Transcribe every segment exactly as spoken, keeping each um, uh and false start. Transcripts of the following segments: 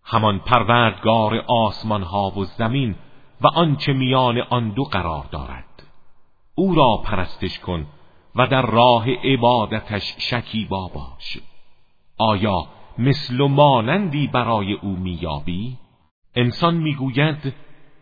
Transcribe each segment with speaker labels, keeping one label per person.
Speaker 1: همان پروردگار آسمان ها و زمین و آنچه میان آن دو قرار دارد. او را پرستش کن و در راه عبادتش شکیبا باش. آیا مثل و مانندی برای او میابی؟ انسان میگوید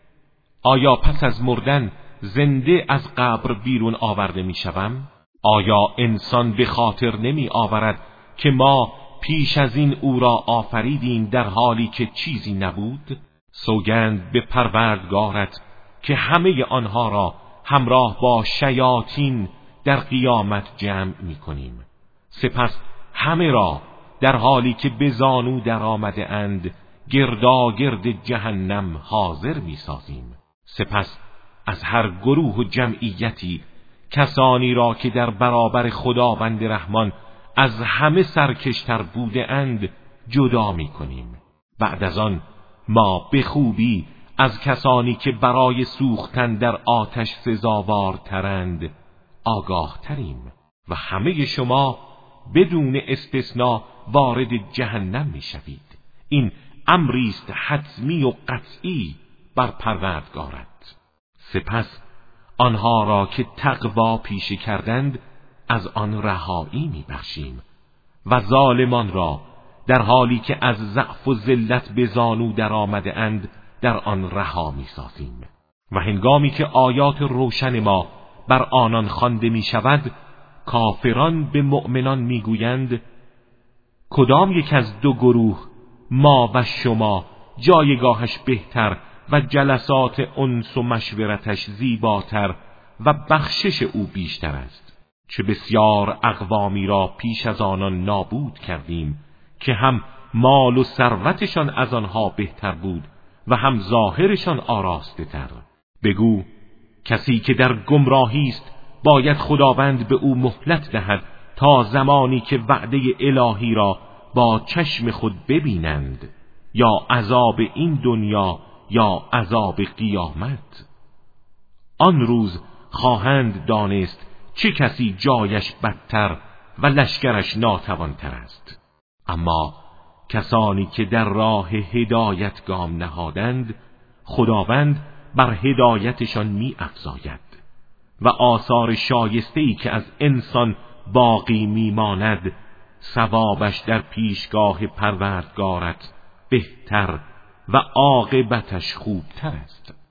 Speaker 1: آیا پس از مردن زنده از قبر بیرون آورده میشوم؟ آیا انسان به خاطر نمی آورد که ما پیش از این او را آفریدیم در حالی که چیزی نبود؟ سوگند به پروردگارت که همه آنها را همراه با شیاطین در قیامت جمع می کنیم. سپس همه را در حالی که به زانو در آمده اند گرداگرد جهنم حاضر می سازیم. سپس از هر گروه و جمعیتی کسانی را که در برابر خداوند رحمان از همه سرکشتر بوده اند جدا می کنیم. بعد از آن ما به خوبی از کسانی که برای سوختن در آتش سزاوارترند آگاه تریم و همه شما بدون استثناء وارد جهنم می شوید. این امری است حتمی و قطعی بر پروردگارت. سپس آنها را که تقوا پیشه کردند از آن رهایی می بخشیم و ظالمان را در حالی که از ضعف و ذلت به زانو در آمده اند در آن رها می سازیم. و هنگامی که آیات روشن ما بر آنان خوانده می شود کافران به مؤمنان می گویند کدام یک از دو گروه ما و شما جایگاهش بهتر و جلسات انس و مشورتش زیباتر و بخشش او بیشتر است؟ چه بسیار اقوامی را پیش از آنان نابود کردیم که هم مال و ثروتشان از آنها بهتر بود و هم ظاهرشان آراسته تر. بگو کسی که در گمراهی است باید خداوند به او مهلت دهد تا زمانی که وعده الهی را با چشم خود ببینند، یا عذاب این دنیا یا عذاب قیامت. آن روز خواهند دانست چه کسی جایش بدتر و لشکرش ناتوانتر است. اما کسانی که در راه هدایت گام نهادند خداوند بر هدایتشان می افزاید و آثار شایسته‌ای که از انسان باقی می ماند ثوابش در پیشگاه پروردگارت بهتر و عاقبتش خوبتر است.